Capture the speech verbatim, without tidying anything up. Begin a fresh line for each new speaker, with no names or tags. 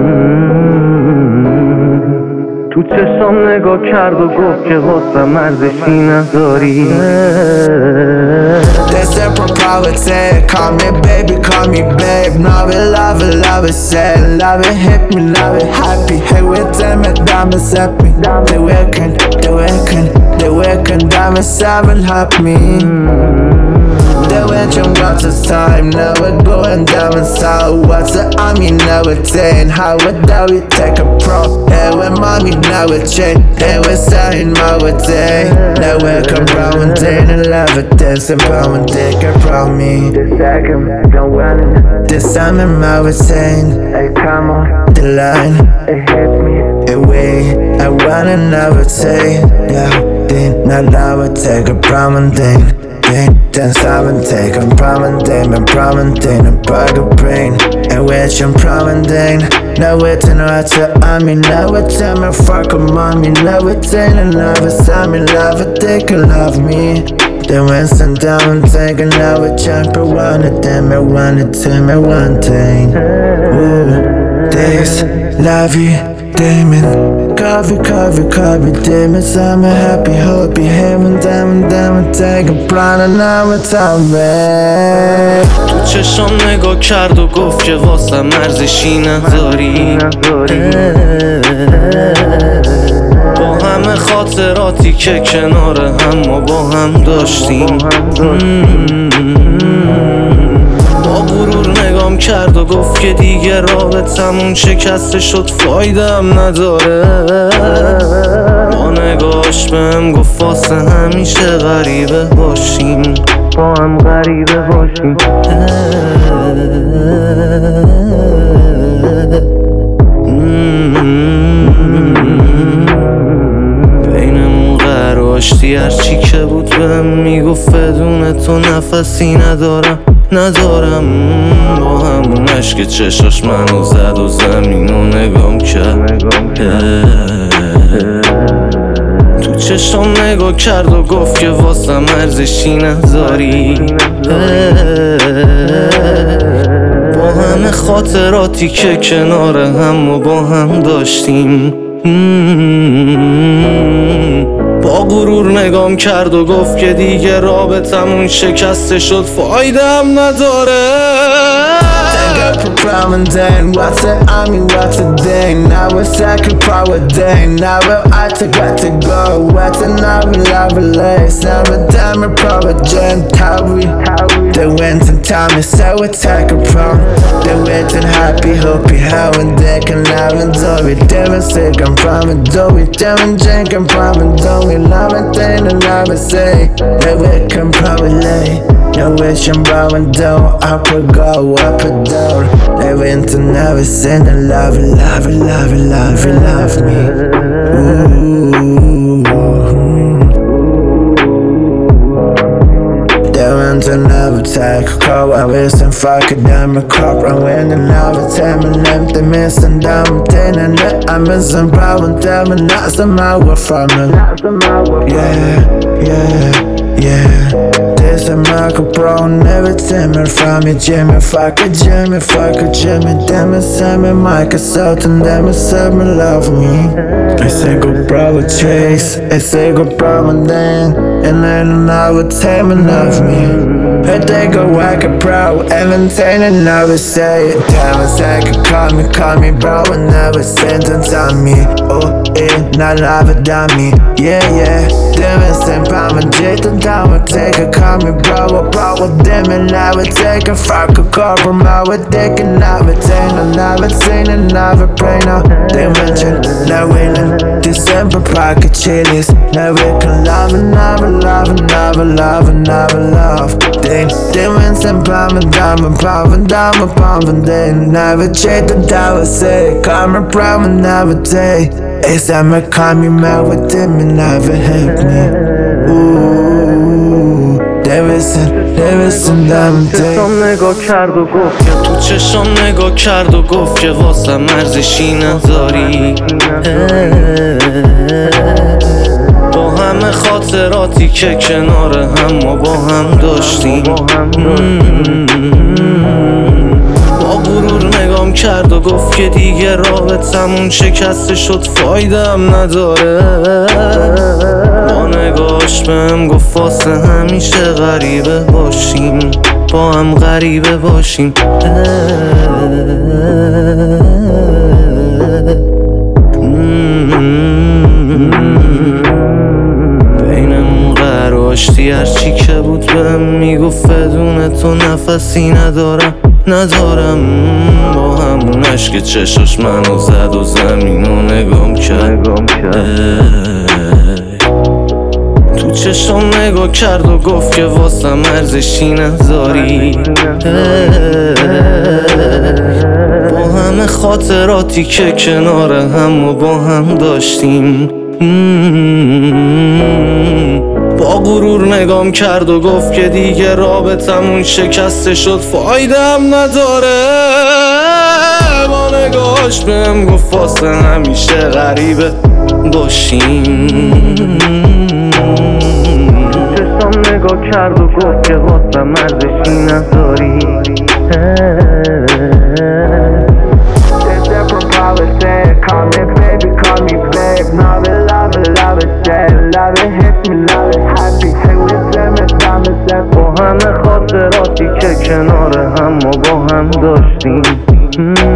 تو چشام نگاه کرد و گفت که واسه مرزشی نداری.
That's a propriety. Call me baby, call me babe. Love it, love it, love it, sad. Love it, hit me, love it, happy. Hey, with them, diamonds happy. They working, they working, they working. Diamonds seven help me. They went from what's the time. Now we're going diamond south. What's the army now we're saying? How would that we take a pro? Hey, when mommy now we're chain. Hey, we're saying my day. Now we're come round and day and love it. Dancing round and day, get round me.
The second, don't want it.
This time I'm out with saying,
Hey, come on,
the line,
it hit me.
away. I wanna never say, yeah, then not now I take a prominent thing. Then, then stop and take a prominent thing, a prominent thing, a bag of brain. And which I'm prominent thing. Now it's in right to I mean, now it's time I fuck a mommy. Now it's in and love it's time in love, it they can love me. Then went some down and take another jump. I wanted them, I wanted them, I want thing. Ooh, this, love you, Damon. Coffee, coffee, coffee, Damon. I'm a happy, happy, heaven, diamond, diamond, take a plan and now it's on me.
تو چشام نگاه کرد و گفت که واسه مرزشی نداری. با همه خاطراتی که کنار هم ما با هم داشتیم. با غرور نگام کرد و گفت که دیگه رابطمون شکسته شد، فایده هم نداره. با نگاش بهم گفت واسه همیشه غریبه باشیم،
با هم غریبه باشیم.
بینمون قرار آشتی هرچی که بود بهم میگفت بدون تو نفسی ندارم ندارم. با همون عشق چشاش منو زد و زمینو نگام کرد. تو چشام نگاه کرد و گفت که واسه مرزشی نداری. با همه خاطراتی که کنار هم و با هم داشتیم. با غرور نگام کرد و گفت که دیگه رابطمون شکسته شد، فایده هم نداره.
Problem then, what's the army, what's the day? Now we're second power day. Now we're I to got to go. What's another love lace? Now we're diamond power gen. How we, they went in time and so we take a prom. They went in happy, happy, how and they can love and do it. They were sick and prom and do it. They were drink and prom and do it. Love and thing and love and say. They wake and probably. No wish I'm bowing down, up or go, up or down. They went to never sin and love it, love it, love it, love it, love me. Ooh. They went to never take a call, I wish and fuck it, damn a cop. I went and never tell me empty, missing down, ten and I'm missing problem, tell me not some hour from it. Yeah, yeah, yeah. This a Michael Brown, every time I find me Jimmy, fuck a Jimmy, fuck a Jimmy, damn it, Sammy, Michael Sultan, damn it, Sammy, love me. I say go bro with Chase, I say go bro and Dan, and then I would tell me love me. I take a whack a pro, everything and never say it. Damn it, I could call me, call me bro, and never sentence on me. Oh, it, not love it, dummy, yeah, yeah. Damn it, same palm and J to down, take a call me bro, a bro with them and I would take a fuck a call from my would take and I would take and I would sing and I would pray now. They mention, now winning, December pocket chilies. Now we can love and never love and never love and never love. They, they went some palm and down and palm and down and palm and they never check the tower say, come a problem and never take. It's time I call me mad with them and never help me. Ooh, there isn't, there isn't damn day.
چشام نگاه کرد و گفت که
تو چشام نگاه کرد و گفت که واسه مرزشی نداری. با همه خاطراتی که کنار هم ما با هم داشتیم. با غرور نگام کرد و گفت که دیگه رابطمون شکسته شد فایدم نداره. با نگاش بهم گفت واسه همیشه غریبه باشیم، با هم غریبه باشیم. بینمون قرار آشتی هرچی که بود بهم میگفت بدون تو نفسی ندارم ندارم. با همون عشق چشاش منو زد و زمین و نگام کرد. تو چشم نگاه کرد و گفت که واسم ارزشی نداری. با همه خاطراتی که کنار هم و با هم داشتیم، با غرور نگام کرد و گفت که دیگه رابطمون شکسته شد فایدم نداره. با نگاش بهم گفت واسه همیشه غریبه باشیم.
چشم نگاه کرد و گفت که واسم ارزشی نداری. Call me baby, call me babe. Love it, love it, love it, sad. Love it, hit me, love it, happy. Hey, with them, it's time to set. با همه خاطراتی که کنار هم و با هم داشتیم.